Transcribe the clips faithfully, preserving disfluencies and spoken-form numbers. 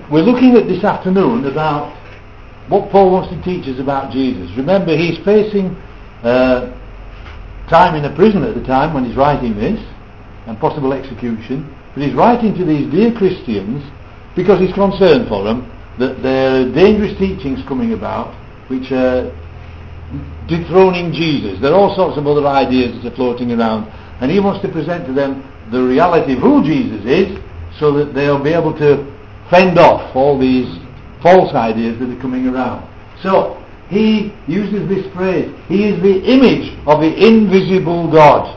we're looking at this afternoon about what Paul wants to teach us about Jesus. Remember, he's facing uh, time in a prison at the time when he's writing this, and possible execution, but he's writing to these dear Christians because he's concerned for them that there are dangerous teachings coming about which are dethroning Jesus. There are all sorts of other ideas that are floating around, and he wants to present to them the reality of who Jesus is so that they'll be able to fend off all these false ideas that are coming around. So he uses this phrase, he is the image of the invisible God.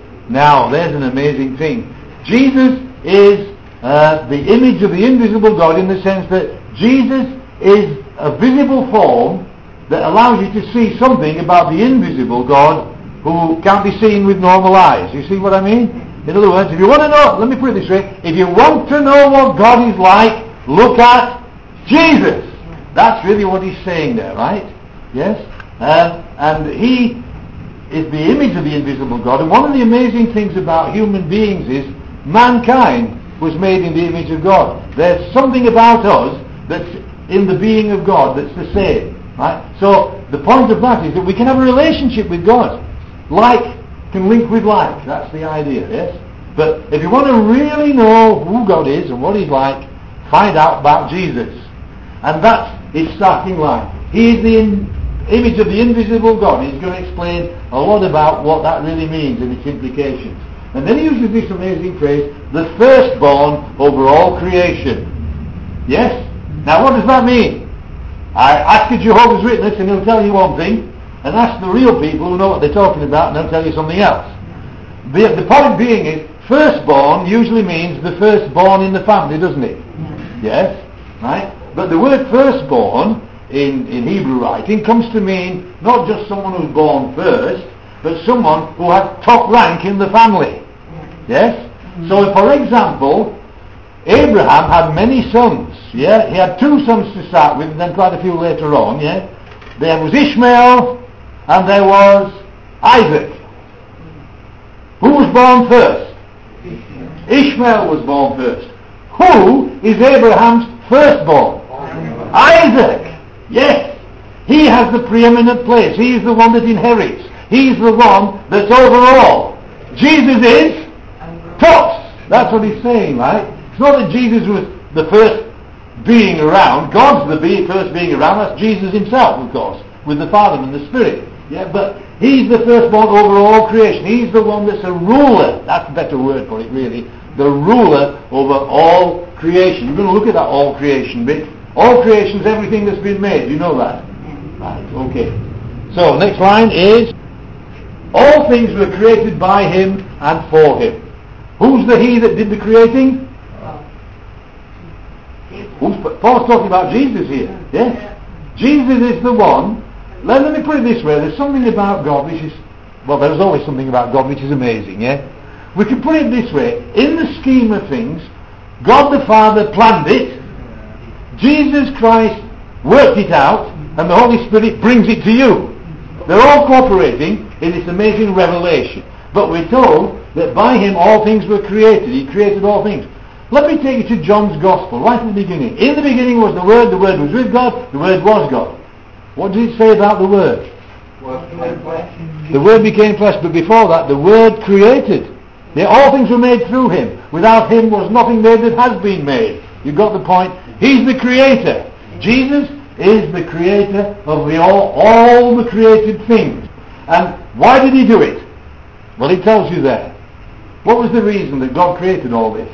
Now there's an amazing thing. Jesus is uh, the image of the invisible God in the sense that Jesus is a visible form that allows you to see something about the invisible God who can't be seen with normal eyes. You see what I mean? In other words, if you want to know, let me put it this way, if you want to know what God is like, look at Jesus. That's really what he's saying there, right? Yes? Uh, and he is the image of the invisible God, and one of the amazing things about human beings is mankind was made in the image of God. There's something about us that's in the being of God that's the same. Right? So the point of that is that we can have a relationship with God. Like can link with like. That's the idea, yes? But if you want to really know who God is and what he's like, find out about Jesus. And that's his starting line. He is the in, image of the invisible God. He's going to explain a lot about what that really means and its implications. And then he uses this amazing phrase, the firstborn over all creation. Yes? Now what does that mean? I ask a Jehovah's Witness and he'll tell you one thing, and ask the real people who know what they're talking about and they'll tell you something else. The, the point being is, firstborn usually means the firstborn in the family, doesn't it? Yes? Right? But the word firstborn in, in Hebrew writing comes to mean not just someone who's born first, but someone who has top rank in the family. Yes? So for example, Abraham had many sons. Yeah, he had two sons to start with, and then quite a few later on. Yeah, there was Ishmael, and there was Isaac. Who was born first? Ishmael was born first. Who is Abraham's firstborn? Isaac. Yes, he has the preeminent place. He is the one that inherits. He is the one that's over all. Jesus is tops. That's what he's saying, right? It's not that Jesus was the first being around. God's the be- first being around. That's Jesus himself, of course, with the Father and the Spirit. Yeah, but he's the firstborn over all creation. He's the one that's a ruler. That's a better word for it, really. The ruler over all creation. You're going to look at that all creation bit. All creation is everything that's been made. You know that? Right, okay. So, next line is, all things were created by him and for him. Who's the he that did the creating? Who's, Paul's talking about Jesus here. Yes? Jesus is the one. Let, let me put it this way. There's something about God which is, well, there's always something about God which is amazing, yeah? We can put it this way. In the scheme of things, God the Father planned it. Jesus Christ worked it out, and the Holy Spirit brings it to you. They're all cooperating in this amazing revelation. But we're told that by him all things were created. He created all things. Let me take you to John's Gospel, right at the beginning. In the beginning was the Word, the Word was with God, the Word was God. What does it say about the Word? The Word became flesh, but before that, the Word created. Yeah, all things were made through him. Without him was nothing made that has been made. You got the point? He's the creator. Jesus is the creator of the all, all the created things. And why did he do it? Well, he tells you there. What was the reason that God created all this?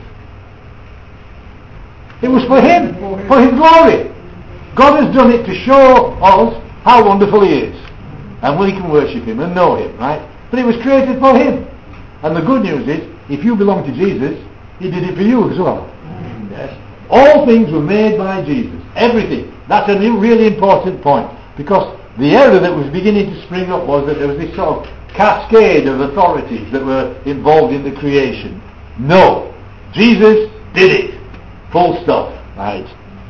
It was for him, for his glory. God has done it to show us how wonderful he is. And we can worship him and know him, right? But it was created for him. And the good news is, if you belong to Jesus, he did it for you as well. Yes. All things were made by Jesus. Everything. That's a really important point. Because the error that was beginning to spring up was that there was this sort of cascade of authorities that were involved in the creation. No. Jesus did it. Full stop. Right.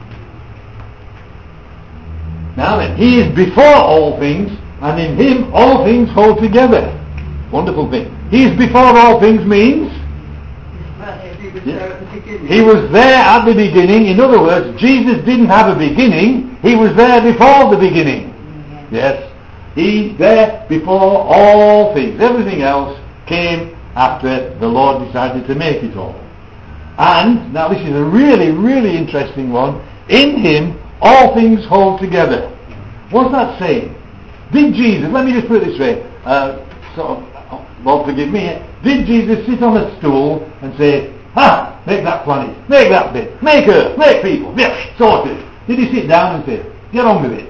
Now then, he is before all things, and in him all things hold together. Wonderful thing. He is before all things means? Yeah. He was there at the beginning. In other words, Jesus didn't have a beginning. He was there before the beginning. Yes. He's there before all things. Everything else came after the Lord decided to make it all. And, now this is a really, really interesting one. In Him, all things hold together. What's that saying? Did Jesus, let me just put it this way, uh, sort of, oh, Lord forgive me, did Jesus sit on a stool and say, ha, make that planet, make that bit, make Earth, make people, yeah, sorted. Did He sit down and say, get on with it?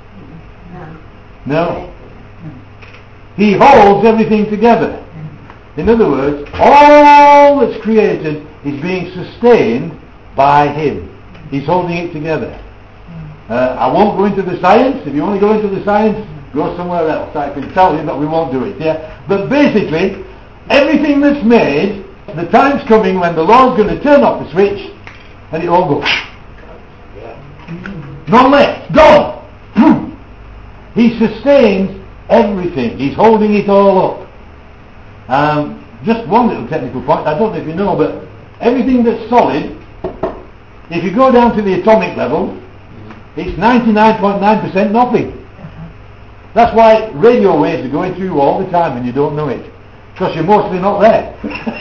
No. He holds everything together. In other words, all that's created is being sustained by Him. He's holding it together. Uh, I won't go into the science. If you want to go into the science, go somewhere else. I can tell you, but we won't do it. Yeah. But basically, everything that's made, the time's coming when the Lord's going to turn off the switch, and it all goes. None left. Gone. He sustains everything. He's holding it all up. Um, just one little technical point. I don't know if you know, but everything that's solid, if you go down to the atomic level, it's ninety-nine point nine percent nothing. That's why radio waves are going through you all the time and you don't know it. Because you're mostly not there.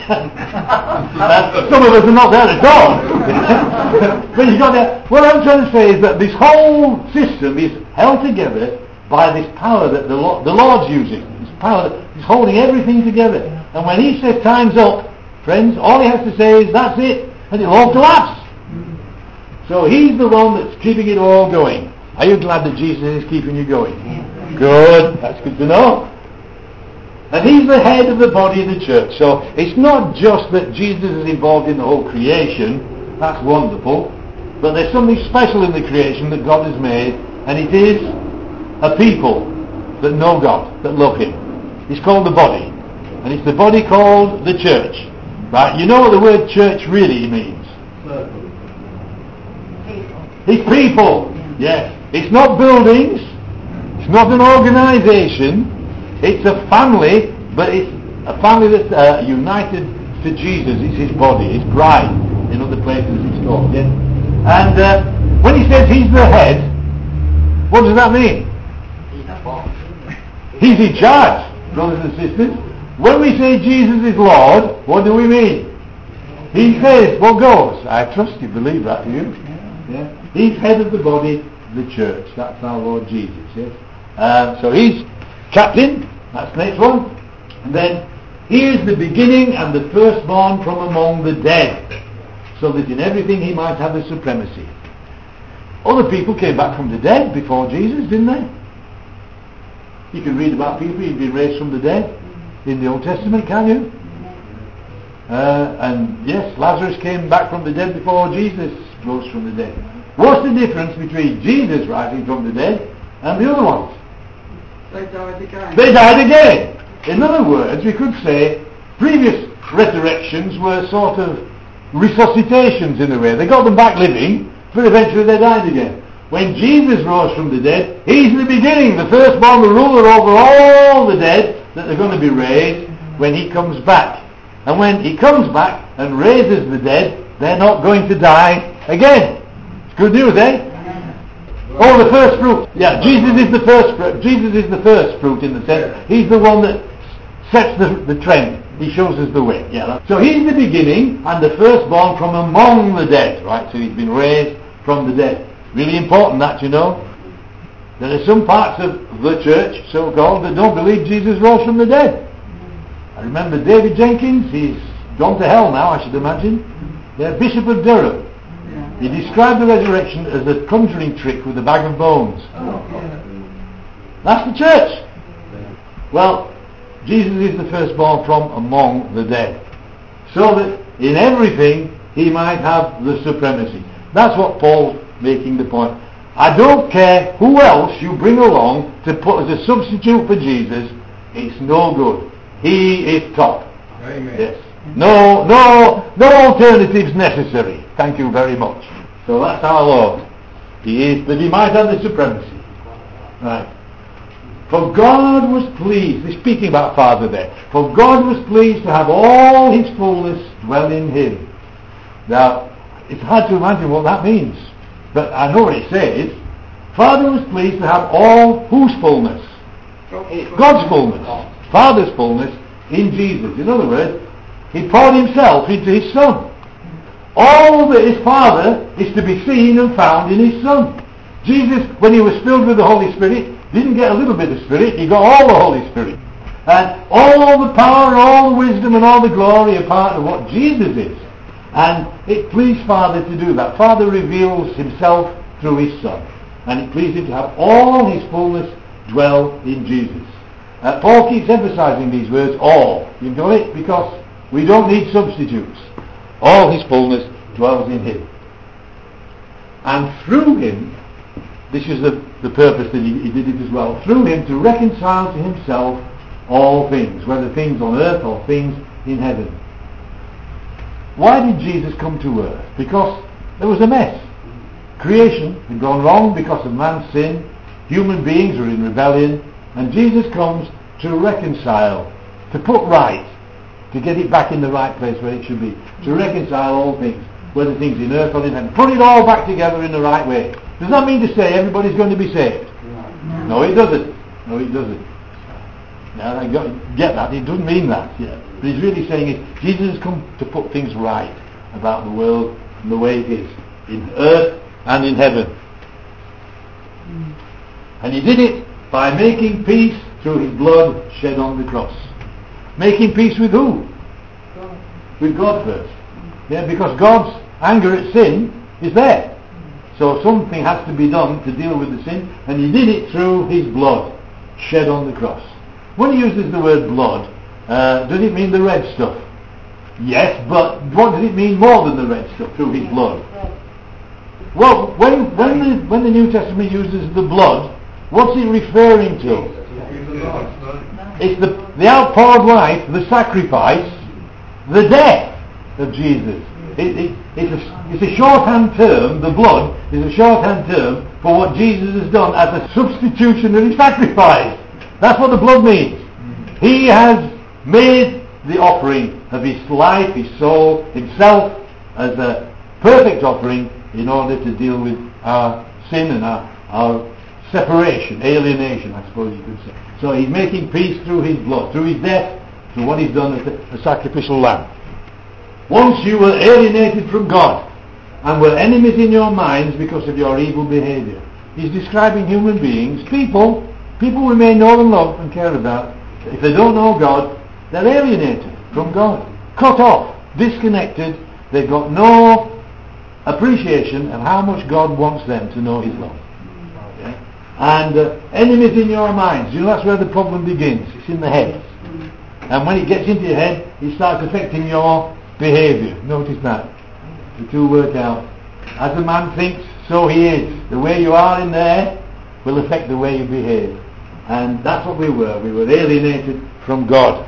Some of us are not there at all. But you got there. What I'm trying to say is that this whole system is held together by this power that the, Lord, the Lord's using. This power that is holding everything together. And when He says time's up, friends, all He has to say is that's it, and it'll all collapse. So He's the one that's keeping it all going. Are you glad that Jesus is keeping you going? Yeah. Good. That's good to know. And He's the head of the body of the church. So it's not just that Jesus is involved in the whole creation. That's wonderful. But there's something special in the creation that God has made, and it is a people that know God, that love Him. It's called the body. And it's the body called the church. Right? You know what the word church really means? It's people. Yes. It's not buildings. It's not an organisation. It's a family, but it's a family that's uh, united to Jesus. It's His body, His bride. In other places it's called. Yes. And uh, when He says He's the head, what does that mean? He's in charge, brothers and sisters. When we say Jesus is Lord, what do we mean? He says what goes. I trust you believe that, do you? Yeah. He's head of the body, the church. That's our Lord Jesus. Yes. Uh, so He's captain. That's the next one. And then He is the beginning and the firstborn from among the dead, so that in everything He might have the supremacy. Other people came back from the dead before Jesus, didn't they? You can read about people who've been raised from the dead in the Old Testament, can you? Uh, and yes, Lazarus came back from the dead before Jesus rose from the dead. What's the difference between Jesus rising from the dead and the other ones? They died again. They died again. In other words, we could say previous resurrections were sort of resuscitations in a way. They got them back living, but eventually they died again. When Jesus rose from the dead, He's the beginning, the firstborn, the ruler over all the dead that are going to be raised when He comes back. And when He comes back and raises the dead, they're not going to die again. It's good news, eh? Oh, the first fruit. Yeah, Jesus is the first fruit. Jesus is the first fruit in the sense. He's the one that sets the, the trend. He shows us the way. Yeah. So He's the beginning and the firstborn from among the dead. Right? So He's been raised from the dead. Really important that, you know. There are some parts of the church, so-called, that don't believe Jesus rose from the dead. I remember David Jenkins. He's gone to hell now, I should imagine. The Bishop of Durham. He described the resurrection as a conjuring trick with a bag of bones. That's the church. Well, Jesus is the firstborn from among the dead, so that in everything He might have the supremacy. That's what Paul's making the point. I don't care who else you bring along to put as a substitute for Jesus. It's no good. He is top. Amen. Yes. No, no, no alternatives necessary. Thank you very much. So that's our Lord. He is, that He might have the supremacy. Right. For God was pleased, he's speaking about Father there, for God was pleased to have all His fullness dwell in Him, Now, it's hard to imagine what that means, but I know what it says. Father was pleased to have all whose fullness? God's fullness. Father's fullness in Jesus. In other words, he poured himself into his Son. All that his Father is to be seen and found in his Son. Jesus, when he was filled with the Holy Spirit, didn't get a little bit of Spirit, he got all the Holy Spirit. And all the power and all the wisdom and all the glory are part of what Jesus is. And it pleased Father to do that. Father reveals himself through his Son. And it pleased him to have all his fullness dwell in Jesus. Uh, Paul keeps emphasizing these words, all. You've got it? Because we don't need substitutes. All his fullness dwells in him. And through him, this is the, the purpose that he, he did it as well, through him to reconcile to himself all things, whether things on earth or things in heaven. Why did Jesus come to earth? Because there was a mess. Creation had gone wrong because of man's sin. Human beings were in rebellion. And Jesus comes to reconcile, to put right, to get it back in the right place where it should be. To reconcile all things, whether things in earth or in heaven. Put it all back together in the right way. Does that mean to say everybody's going to be saved? No, no it doesn't. No, it doesn't. Now, I got, get that. It doesn't mean that. Yeah. But he's really saying is Jesus has come to put things right about the world and the way it is, in earth and in heaven. Mm. And he did it by making peace through his blood shed on the cross. Making peace with who? God. With God first. Yeah, because God's anger at sin is there. So something has to be done to deal with the sin, and he did it through his blood shed on the cross. When he uses the word blood, uh, does it mean the red stuff? Yes, but what does it mean more than the red stuff, through his blood? Well, when, when, the, when the New Testament uses the blood, what's it referring to? It's the, the outpoured life, the sacrifice, the death of Jesus. It, it, it's, a, it's a shorthand term, the blood is a shorthand term for what Jesus has done as a substitutionary sacrifice. That's what the blood means. He has made the offering of his life, his soul, himself as a perfect offering in order to deal with our sin and our, our separation, alienation, I suppose you could say. So he's making peace through his blood, through his death, through what he's done as a, a sacrificial lamb. Once you were alienated from God and were enemies in your minds because of your evil behavior. He's describing human beings, people, people we may know and love and care about. If they don't know God, they're alienated from God, cut off, disconnected. They've got no appreciation of how much God wants them to know his love. Okay? And uh, enemies in your minds, you know, that's where the problem begins. It's in the head. And when it gets into your head, it starts affecting your behaviour. Notice that. The two work out. As a man thinks, so he is. The way you are in there will affect the way you behave. And that's what we were. We were alienated from God.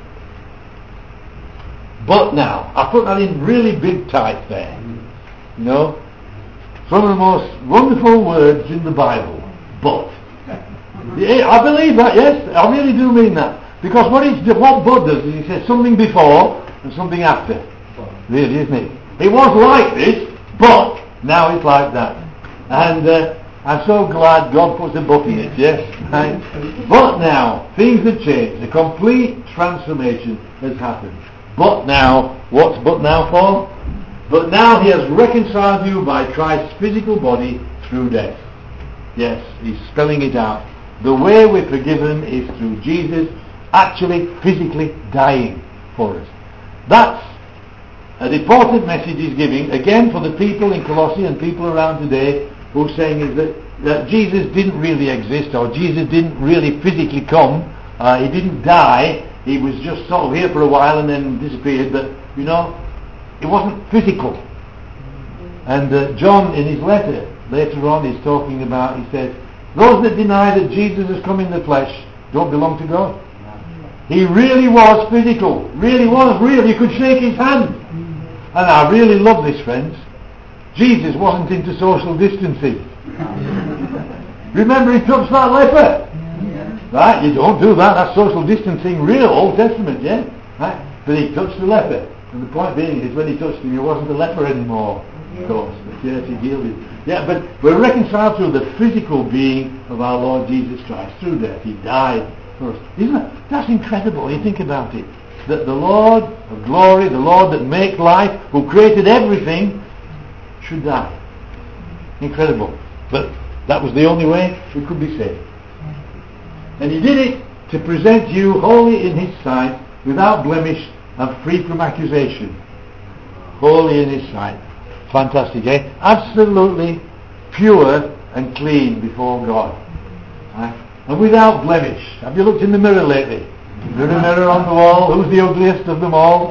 But now, I put that in really big type there. You know, some of the most wonderful words in the Bible. But. Yeah, I believe that, yes. I really do mean that. Because what, it's, what but does is he says something before and something after. Really, isn't it? It was like this, but now it's like that. And uh, I'm so glad God puts a but in it, yes? Right? But now, things have changed. A complete transformation has happened. But now, what's but now for? But now he has reconciled you by Christ's physical body through death. Yes, he's spelling it out. The way we're forgiven is through Jesus actually physically dying for us. That's an important message he's giving, again, for the people in Colossae and people around today who are saying is that, that Jesus didn't really exist, or Jesus didn't really physically come, uh, he didn't die, he was just sort of here for a while and then disappeared, but, you know, it wasn't physical. And uh, John, in his letter, later on, he's talking about, he says, those that deny that Jesus has come in the flesh don't belong to God. He really was physical, really was real. You could shake his hand. And I really love this, friends. Jesus wasn't into social distancing. Remember, he touched that leper. Right? You don't do that. That's social distancing, real Old Testament, yeah? Right? But he touched the leper. And the point being is when he touched him, he wasn't a leper anymore, of course. But yes, he healed him. Yeah, but we're reconciled through the physical being of our Lord Jesus Christ, through death. He died for us. Isn't that, that's incredible when you think about it. That the Lord of glory, the Lord that makes life, who created everything, should die. Incredible. But that was the only way we could be saved. And he did it to present you holy in his sight, without blemish and free from accusation. Holy in his sight. Fantastic, eh? Absolutely pure and clean before God. Right? And without blemish. Have you looked in the mirror lately? Is there a mirror on the wall? Who's the ugliest of them all?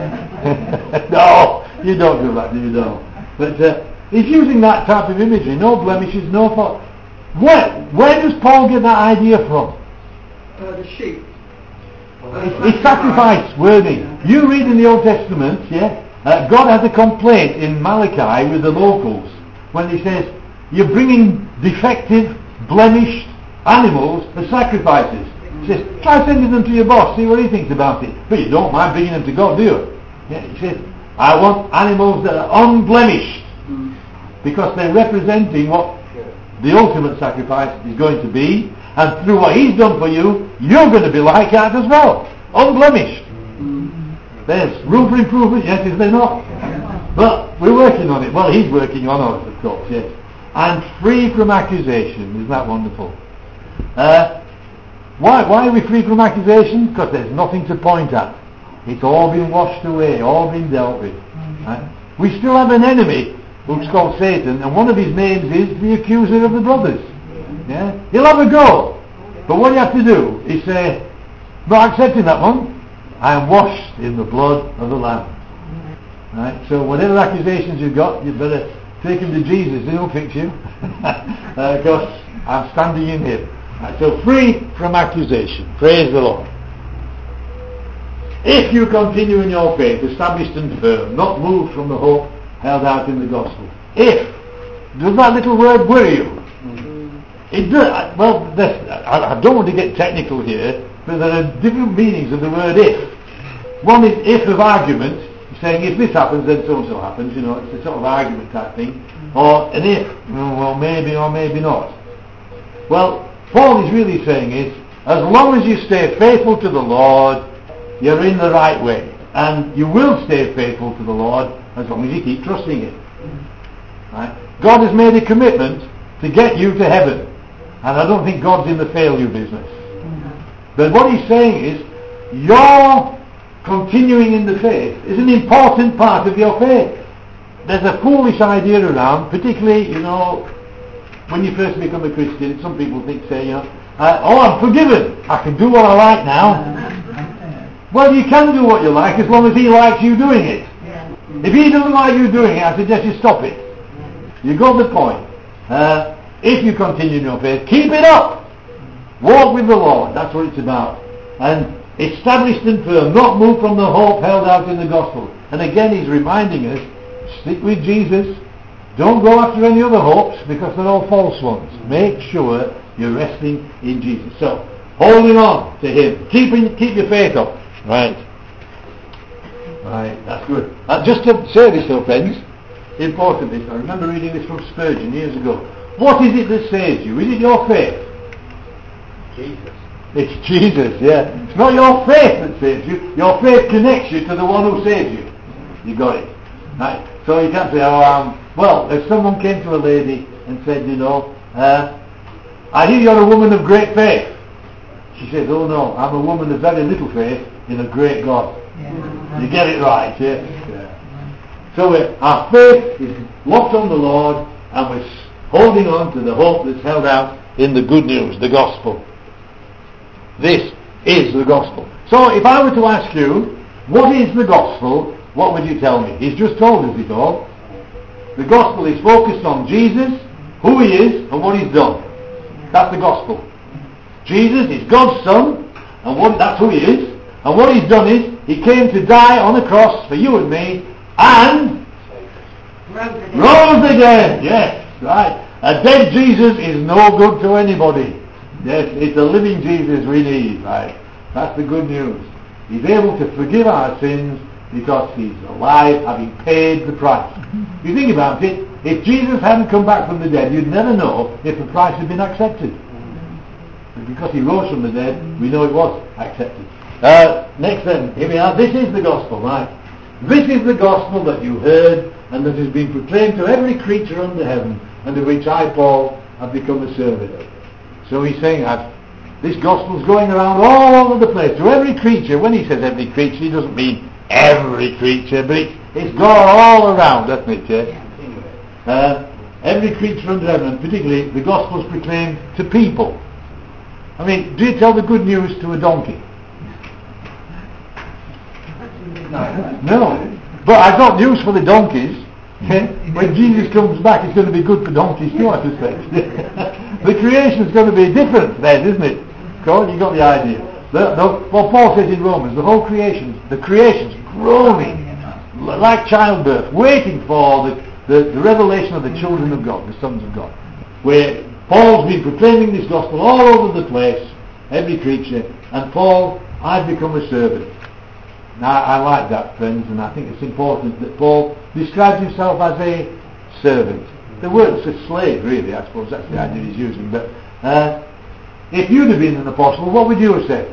No, you don't do that, do you? Don't. But uh, he's using that type of imagery. No blemishes, no fault. Where, where does Paul get that idea from? Uh, the sheep. It's sacrifice worthy. You read in the Old Testament, yeah, uh, God has a complaint in Malachi with the locals when he says, you're bringing defective, blemished animals as sacrifices. He says, try sending them to your boss, see what he thinks about it. But you don't mind bringing them to God, do you? Yeah, he says, I want animals that are unblemished, because they're representing what the ultimate sacrifice is going to be, and through what he's done for you, you're going to be like that as well, unblemished. There's room for improvement, yes, is there not? But we're working on it. Well, he's working on us, of course, yes. And free from accusation. Isn't that wonderful? Uh, why, why are we free from accusation? Because there's nothing to point at. It's all been washed away, all been dealt with. Right? We still have an enemy who's called Satan, and one of his names is the accuser of the brothers. Yeah? He'll have a go. But what you have to do is say, not accepting that one, I am washed in the blood of the Lamb. Right? So whatever accusations you've got, you better take them to Jesus. He'll fix you. uh, because I'm standing in him. Right? So free from accusation. Praise the Lord. If you continue in your faith, established and firm, not moved from the hope held out in the gospel. If. Does that little word worry you? Mm-hmm. It does. Well, I, I don't want to get technical here, but there are different meanings of the word if. One is if of argument, saying if this happens then so and so happens, you know, it's a sort of argument type thing. Or an if, well maybe or maybe not. Well, Paul is really saying is, as long as you stay faithful to the Lord, you're in the right way. And you will stay faithful to the Lord as long as you keep trusting Him. Right? God has made a commitment to get you to heaven. And I don't think God's in the failure business. But what he's saying is, your continuing in the faith is an important part of your faith. There's a foolish idea around, particularly, you know, when you first become a Christian, some people think, say, you know, uh, oh, I'm forgiven. I can do what I like now. Well, you can do what you like as long as He likes you doing it. If He doesn't like you doing it, I suggest you stop it. You got the point. Uh, if you continue in your faith, keep it up. Walk with the Lord. That's what it's about. And established and firm, not moved from the hope held out in the gospel. And again, he's reminding us, stick with Jesus. Don't go after any other hopes, because they're all false ones. Make sure you're resting in Jesus. So, holding on to Him. Keeping, keep your faith up. Right. Right, that's good. Uh, just to say this though, friends, important this. I remember reading this from Spurgeon years ago. What is it that saves you? Is it your faith? Jesus. It's Jesus, yeah. It's not your faith that saves you. Your faith connects you to the one who saves you. You got it. Right. So you can't say, oh, um, well, if someone came to a lady and said, you know, uh, I hear you're a woman of great faith. She says, oh no, I'm a woman of very little faith in a great God. Yeah. You get it right, yeah? Yeah. So uh, our faith is locked on the Lord, and we're holding on to the hope that's held out in the good news, the gospel. This is the gospel. So if I were to ask you, what is the gospel, what would you tell me? He's just told us it all. The gospel is focused on Jesus, who He is, and what He's done. That's the gospel. Jesus is God's Son, and what, that's who He is. And what He's done is, He came to die on a cross for you and me, and rose again. Yes, right. A dead Jesus is no good to anybody. Yes, it's a living Jesus we need, right? That's the good news. He's able to forgive our sins because he's alive, having paid the price. You think about it, if Jesus hadn't come back from the dead, you'd never know if the price had been accepted. But because he rose from the dead, we know it was accepted. Uh, next then, here we are. This is the gospel, right? This is the gospel that you heard and that has been proclaimed to every creature under heaven, and of which I, Paul, have become a servant. So he's saying that this gospel is going around all over the place, to every creature. When he says every creature, he doesn't mean every creature, but it's, it's gone all around, doesn't it? Yeah? Uh, every creature under heaven, and particularly the gospel is proclaimed to people. I mean, do you tell the good news to a donkey? No. But I've got news for the donkeys. When Jesus comes back, it's going to be good for donkeys too, I suspect. The creation is going to be different then, isn't it? God, you got the idea. The, the, what Paul says in Romans, the whole creation, the creation's groaning like childbirth, waiting for the, the, the revelation of the children of God, the sons of God. Where Paul's been proclaiming this gospel all over the place, every creature, and Paul, I've become a servant. Now, I like that, friends, and I think it's important that Paul describes himself as a servant. The word's a slave, really, I suppose, that's the idea he's using. But uh, if you'd have been an apostle, what would you have said?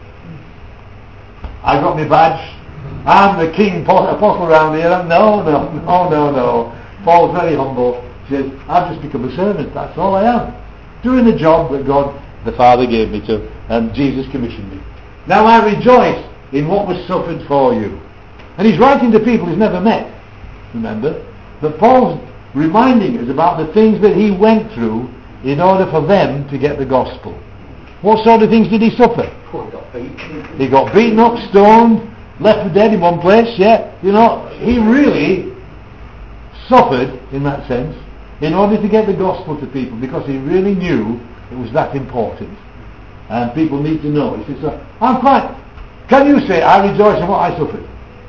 I got my badge, I'm the king apostle around here. No, no, no, no, no. Paul's very humble. He says, I've just become a servant, that's all I am. Doing the job that God, the Father, gave me to, and Jesus commissioned me. Now I rejoice in what was suffered for you. And he's writing to people he's never met, remember? But Paul's reminding us about the things that he went through in order for them to get the gospel. What sort of things did he suffer? Oh, he got beaten. He got beaten up, stoned, left for dead in one place, yeah. You know, he really suffered, in that sense, in order to get the gospel to people, because he really knew it was that important. And people need to know. He says, I'm quite... Can you say, I rejoice in what I suffered?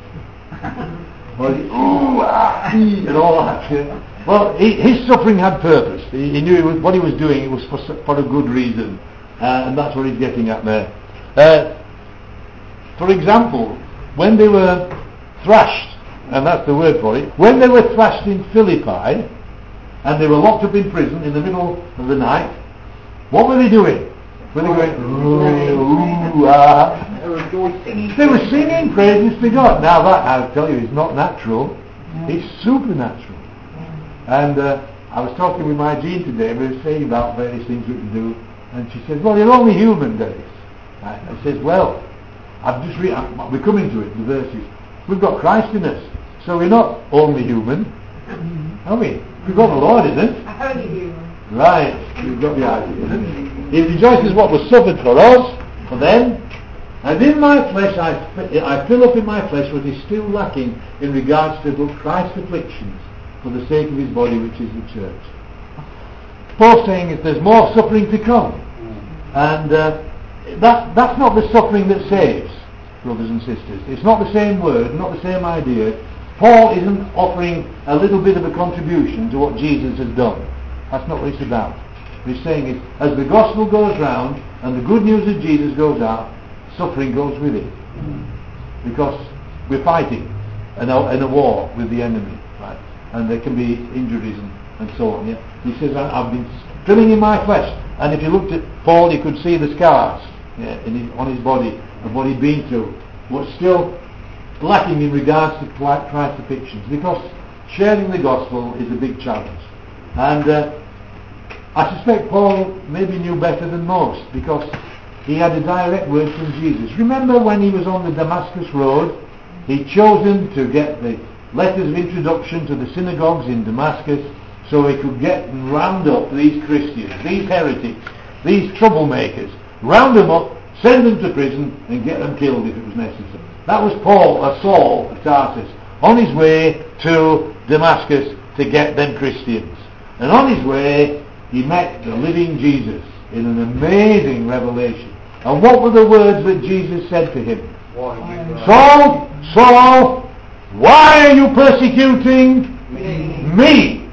Or, ooh, ah, and all that. Yeah. Well, he, his suffering had purpose. He, he knew it was, what he was doing, it was for, for a good reason. Uh, and that's what he's getting at there. Uh, for example, when they were thrashed, and that's the word for it, when they were thrashed in Philippi, and they were locked up in prison in the middle of the night, what were they doing? Were they going, ooh, ooh, ah? They were singing praises to God. Now that, I'll tell you, is not natural. It's supernatural. And uh, I was talking with my Jean today, we were saying about various things we can do, and she says, well, you're only human, Dennis. I, I says, well, I've just read, I'm, we're coming to it, the verses. We've got Christ in us, so we're not only human, are we? We've got the Lord in us. Only human. Right, you've got the idea. He rejoices what was suffered for us, for them, and in my flesh I, I fill up in my flesh what is still lacking in regards to Christ's afflictions for the sake of his body, which is the church. Paul's saying if there's more suffering to come, and uh, that, that's not the suffering that saves, brothers and sisters. It's not the same word, not the same idea. Paul isn't offering a little bit of a contribution to what Jesus has done. That's not what it's about. What he's saying is, as the gospel goes round and the good news of Jesus goes out, suffering goes with it. Because we're fighting in a, in a war with the enemy, right? And there can be injuries and, and so on. Yeah? He says, I've been filling in my flesh. And if you looked at Paul, you could see the scars yeah, in his, on his body of what he'd been through. What's still lacking in regards to Christ's afflictions, because sharing the gospel is a big challenge. And uh, I suspect Paul maybe knew better than most, because he had a direct word from Jesus. Remember when he was on the Damascus road, he'd chosen to get the letters of introduction to the synagogues in Damascus so he could get and round up these Christians, these heretics, these troublemakers, round them up, send them to prison and get them killed if it was necessary. That was Paul, or Saul of Tarsus, on his way to Damascus to get them Christians. And on his way he met the living Jesus in an amazing revelation. And what were the words that Jesus said to him? Saul, Saul, why are you persecuting me? me?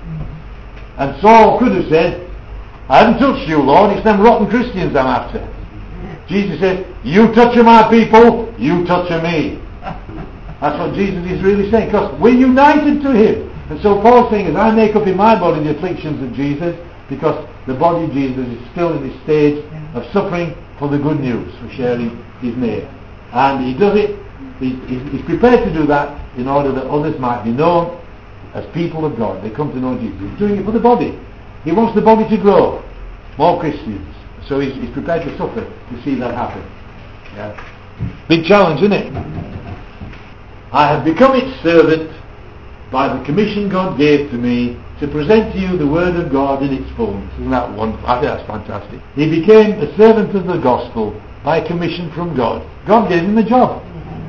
And Saul could have said, I haven't touched you, Lord, it's them rotten Christians I'm after. Jesus said, you touch my people, you touch me. That's what Jesus is really saying, because we're united to him. And so Paul's saying, as I make up in my body the afflictions of Jesus, because the body of Jesus is still in this stage of suffering for the good news, for sharing his name. And he does it, he, he's prepared to do that in order that others might be known as people of God. They come to know Jesus. He's doing it for the body. He wants the body to grow, more Christians. So he's, he's prepared to suffer to see that happen. Yeah. Big challenge, isn't it? I have become its servant by the commission God gave to me to present to you the word of God in its fullness. Isn't that wonderful? I think that's fantastic. He became a servant of the gospel by a commission from God. God gave him a job.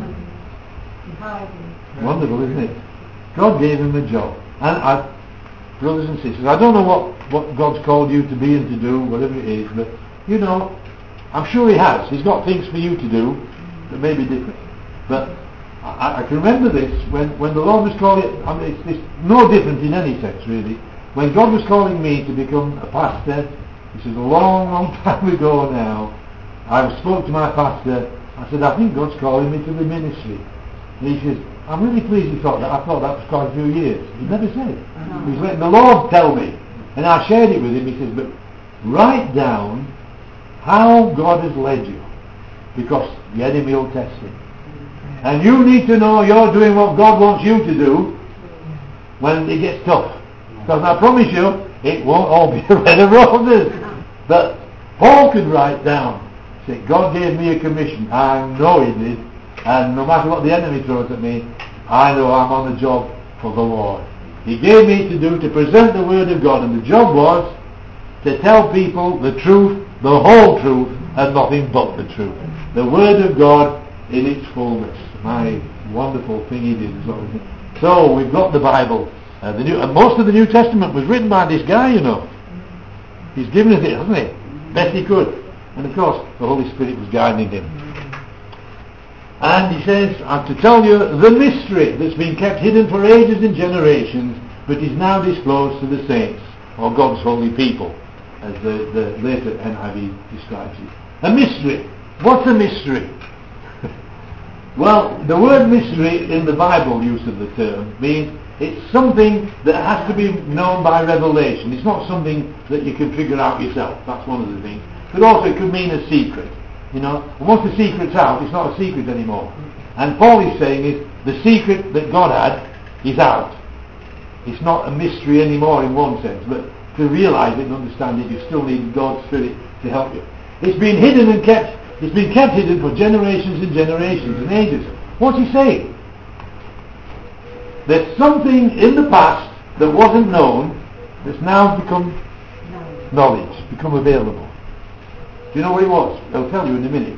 Wonderful, isn't it? God gave him a job. And I, brothers and sisters, I don't know what, what God's called you to be and to do, whatever it is, but, you know, I'm sure he has. He's got things for you to do that may be different. But I, I can remember this, when, when the Lord was calling, I mean, it's, it's no different in any sense, really. When God was calling me to become a pastor, this is a long, long time ago now, I spoke to my pastor. I said, I think God's calling me to the ministry. And he says, I'm really pleased you thought that. I thought that was quite a few years. He never said. He's letting the Lord tell me. And I shared it with him. He says, but write down how God has led you. Because the enemy will test it. And you need to know you're doing what God wants you to do when it gets tough. Because I promise you, it won't all be a bed of roses. But Paul could write down, say, God gave me a commission. I know he did. And no matter what the enemy throws at me, I know I'm on the job for the Lord. He gave me to do, to present the word of God. And the job was to tell people the truth, the whole truth, and nothing but the truth. The word of God in its fullness. My wonderful thing he did. So we've got the Bible. Uh, the New, and most of the New Testament was written by this guy, you know. He's given us it, hasn't he? Best he could. And of course, the Holy Spirit was guiding him. And he says, I'm to tell you the mystery that's been kept hidden for ages and generations, but is now disclosed to the saints, or God's holy people, as the, the later N I V describes it. A mystery. What's a mystery? Well, the word mystery in the Bible use of the term means it's something that has to be known by revelation. It's not something that you can figure out yourself. That's one of the things. But also it could mean a secret. You know, and once the secret's out, it's not a secret anymore. And Paul is saying is the secret that God had is out. It's not a mystery anymore in one sense, but to realise it and understand it, you still need God's Spirit to help you. It's been hidden and kept. It's been kept hidden for generations and generations and ages. What's he saying? There's something in the past that wasn't known that's now become knowledge, become available. Do you know what it was? I'll tell you in a minute.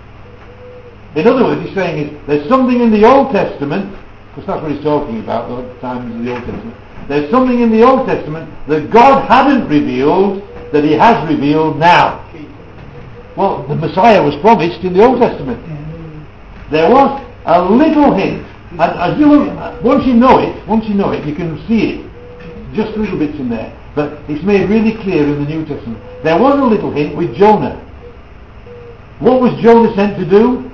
In other words, he's saying is there's something in the Old Testament, because that's what he's talking about, the times of the Old Testament. There's something in the Old Testament that God hadn't revealed that he has revealed now. Well, the Messiah was promised in the Old Testament. There was a little hint. And as you look, once you know it, once you know it, you can see it. Just little bits in there. But it's made really clear in the New Testament. There was a little hint with Jonah. What was Jonah sent to do?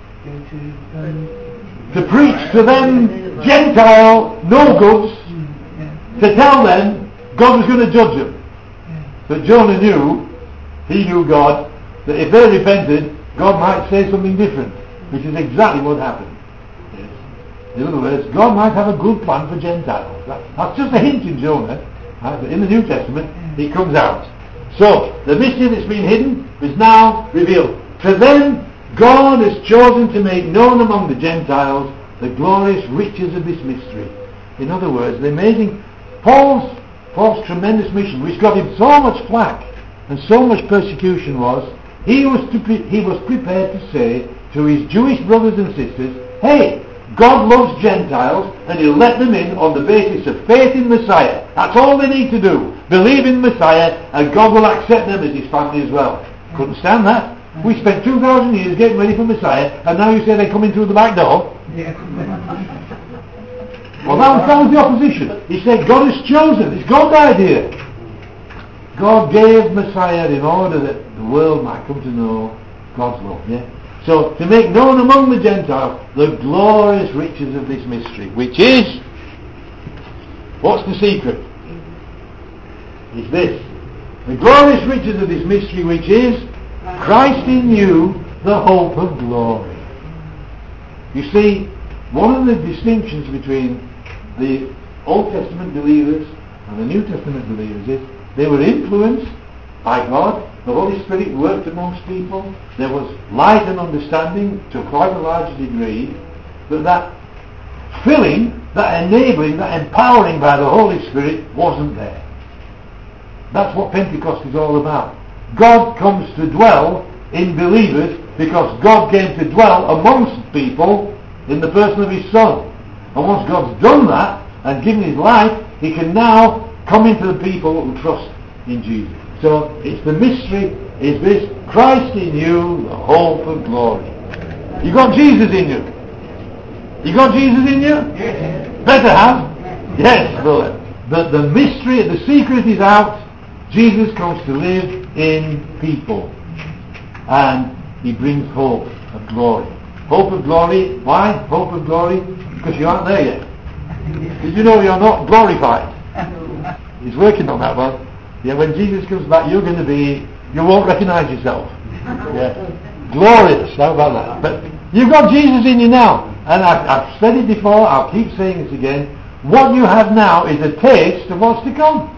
To preach to them Gentile no-goods, to tell them God was going to judge them. But Jonah knew, he knew God, that if they repented, God might say something different, which is exactly what happened. Yes. In other words, God might have a good plan for Gentiles. That, that's just a hint in Jonah. Right? But in the New Testament, it comes out. So, the mystery that's been hidden is now revealed. To them, God has chosen to make known among the Gentiles the glorious riches of this mystery. In other words, the amazing Paul's, Paul's tremendous mission, which got him so much flack and so much persecution, was he was to pre- he was prepared to say to his Jewish brothers and sisters, hey, God loves Gentiles and he'll let them in on the basis of faith in Messiah. That's all they need to do. Believe in Messiah and God will accept them as his family as well. Couldn't stand that. We spent two thousand years getting ready for Messiah and now you say they're coming through the back door? Yeah. Well, that was, that was the opposition. He said God has chosen. It's God's idea. God gave Messiah in order that the world might come to know God's love. Yeah. So, to make known among the Gentiles the glorious riches of this mystery, which is, what's the secret? It's this. The glorious riches of this mystery, which is Christ in you, the hope of glory. You see, one of the distinctions between the Old Testament believers and the New Testament believers is they were influenced by God. The Holy Spirit worked amongst people. There was light and understanding to quite a large degree. But that filling, that enabling, that empowering by the Holy Spirit wasn't there. That's what Pentecost is all about. God comes to dwell in believers because God came to dwell amongst people in the person of His Son. And once God's done that and given His life, He can now come into the people who trust in Jesus. So it's the mystery is this: Christ in you, the hope of glory. You got Jesus in you. You got Jesus in you? Yes. Better have. Yes, brother. But the mystery, the secret is out. Jesus comes to live in people. And He brings hope of glory. Hope of glory. Why? Hope of glory? Because you aren't there yet. Did you know you're not glorified? He's working on that one. Yeah, when Jesus comes back, you're going to be, you won't recognize yourself. Yeah. Glorious. How about that? But you've got Jesus in you now. And I've, I've said it before, I'll keep saying this again. What you have now is a taste of what's to come.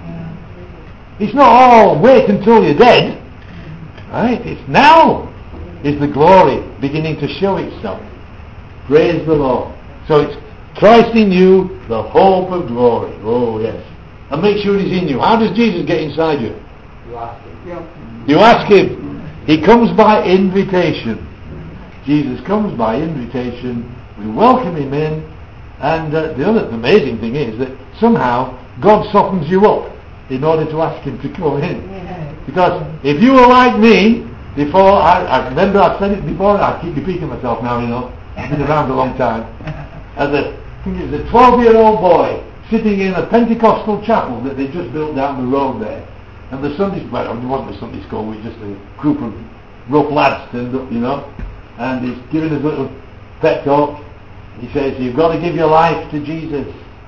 It's not all wait until you're dead. Right? It's now is the glory beginning to show itself. Praise the Lord. So it's Christ in you, the hope of glory. Oh yes. And make sure He's in you. How does Jesus get inside you? You ask Him. Yeah. You ask Him. He comes by invitation. Jesus comes by invitation. We welcome Him in. And uh, the other amazing thing is that somehow God softens you up in order to ask Him to come in. Because if you were like me, before, I, I remember I've said it before, I keep repeating myself now, you know, I've been around a long time. As a, I think it was a twelve-year-old boy sitting in a Pentecostal chapel that they just built down the road there. And the Sunday, well, it wasn't a Sunday school, we were just a group of rough lads turned up, you know, and he's giving us a little pep talk. He says, you've got to give your life to Jesus.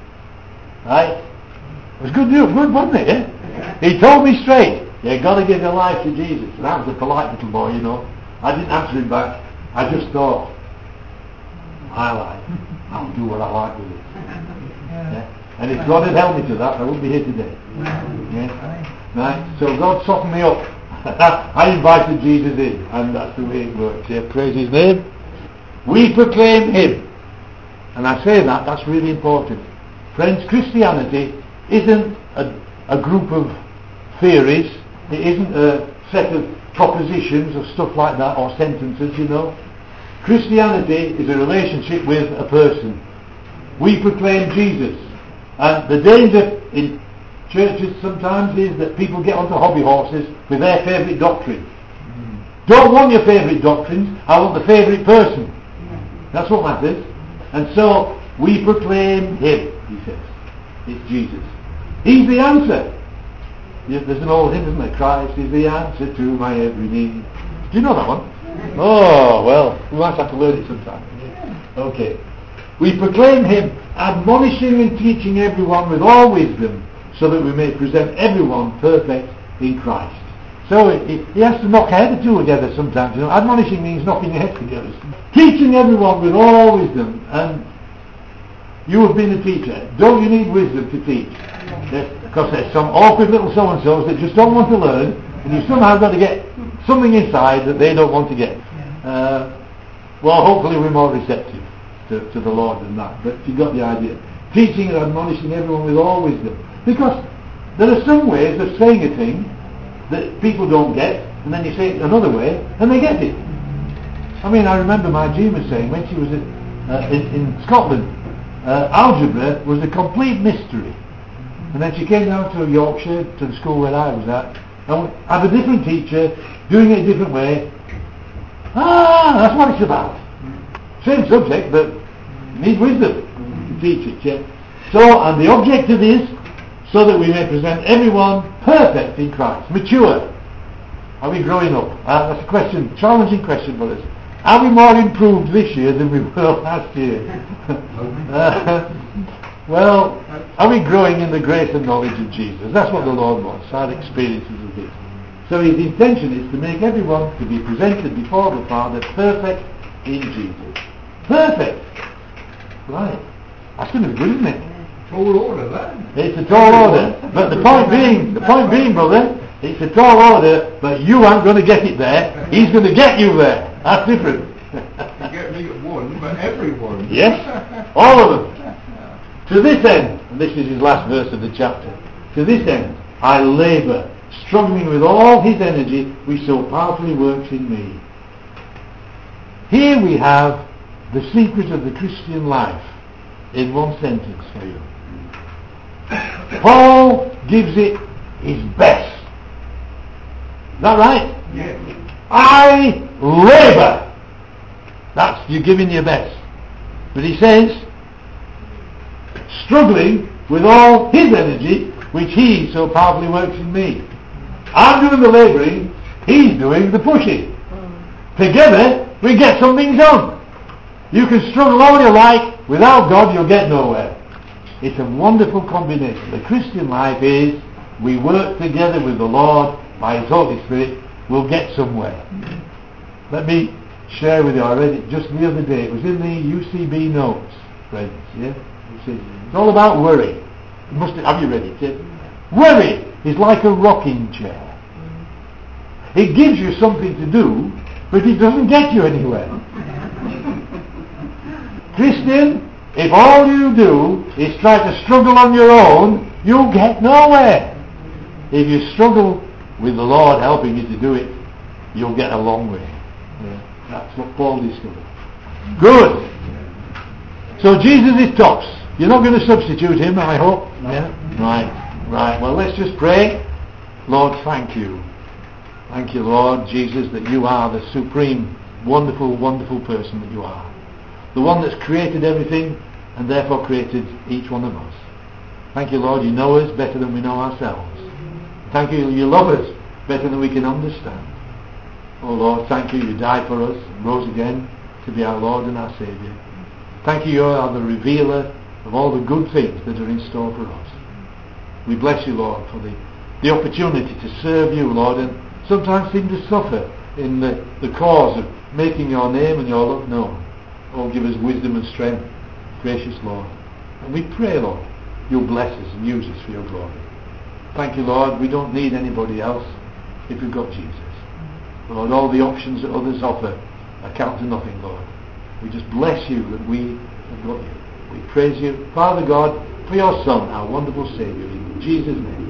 Right? It was good news, good, wasn't it? Yeah? He told me straight, you've got to give your life to Jesus. And I was a polite little boy, you know. I didn't answer him back. I just thought, I like, I'll do what I like with it. Yeah? And if God had held me to that, I wouldn't be here today. Yeah? Right? So God softened me up. I invited Jesus in, and that's the way it works. Yeah? Praise His name. We proclaim Him. And I say that, that's really important. Friends, Christianity isn't a, a group of theories. It isn't a set of propositions or stuff like that, or sentences, you know. Christianity is a relationship with a person. We proclaim Jesus. And the danger in churches sometimes is that people get onto hobby horses with their favourite doctrine. Mm. Don't want your favourite doctrines, I want the favourite person. Mm. That's what matters. And so we proclaim Him, he says. It's Jesus. He's the answer. There's an old hymn, isn't there? Christ is the answer to my every need. Do you know that one? Oh, well, we might have to learn it sometime. Okay. We proclaim Him, admonishing and teaching everyone with all wisdom, so that we may present everyone perfect in Christ. So it, it, he has to knock a head or two together sometimes. You know, admonishing means knocking your head together. Teaching everyone with all wisdom. And you have been a teacher. Don't you need wisdom to teach? Yes, because there's some awkward little so-and-sos that just don't want to learn, and you've somehow got to get something inside that they don't want to get. Uh, well, hopefully we're more receptive to, to the Lord than that, but you got the idea. Teaching and admonishing everyone with all wisdom. Because there are some ways of saying a thing that people don't get, and then you say it another way, and they get it. I mean, I remember my Gina saying when she was in, uh, in, in Scotland, uh, algebra was a complete mystery. And then she came down to Yorkshire, to the school where I was at, and had a different teacher, doing it a different way. Ah, that's what it's about. Same subject, but you need wisdom to teach it, yeah? So, and the objective is, so that we may present everyone perfect in Christ, mature. Are we growing up? Uh, that's a question, challenging question for us. Are we more improved this year than we were last year? uh, well, are we growing in the grace and knowledge of Jesus? That's what the Lord wants, our experiences of this. So his intention is to make everyone to be presented before the Father perfect in Jesus. Perfect! Right. That's going to be good, isn't it? Tall order, that. It's a tall order. But the point being, the point being, brother, it's a tall order, but you aren't going to get it there. He's going to get you there. That's different. You get me at one, but everyone. Yes, all of them. To this end, and this is his last verse of the chapter, to this end I labour, struggling with all his energy which so powerfully works in me. Here we have the secret of the Christian life in one sentence for you. Paul gives it his best. Is that right? Yes. I labour. That's you giving your best. But he says, struggling with all his energy, which he so powerfully works in me. I'm doing the labouring, he's doing the pushing. Together, we get something done. You can struggle all you like, without God you'll get nowhere. It's a wonderful combination. The Christian life is, we work together with the Lord, by his Holy Spirit, we'll get somewhere. Let me share with you, I read it just the other day, it was in the U C B notes, friends, yeah? It's all about worry. You must have, have you read it? Yeah? Worry is like a rocking chair. It gives you something to do, but it doesn't get you anywhere. Christian, if all you do is try to struggle on your own, you'll get nowhere. If you struggle with the Lord helping you to do it, you'll get a long way. Yeah, that's what Paul discovered. Good. So Jesus is tops. You're not going to substitute him, I hope. Yeah? Right, right. Well, let's just pray. Lord, thank you. Thank you, Lord Jesus, that you are the supreme, wonderful, wonderful person that you are. The one that's created everything and therefore created each one of us. Thank you, Lord, you know us better than we know ourselves. Thank you, you love us better than we can understand. Oh Lord, thank you, you died for us and rose again to be our Lord and our Saviour. Thank you, you are the revealer of all the good things that are in store for us. We bless you, Lord, for the, the opportunity to serve you, Lord, and sometimes seem to suffer in the, the cause of making your name and your love known. Oh, give us wisdom and strength, gracious Lord. And we pray, Lord, you'll bless us and use us for your glory. Thank you, Lord, we don't need anybody else if we've got Jesus. Lord, all the options that others offer account to nothing, Lord. We just bless you that we have got you. We praise you, Father God, for your Son, our wonderful Saviour, in Jesus' name.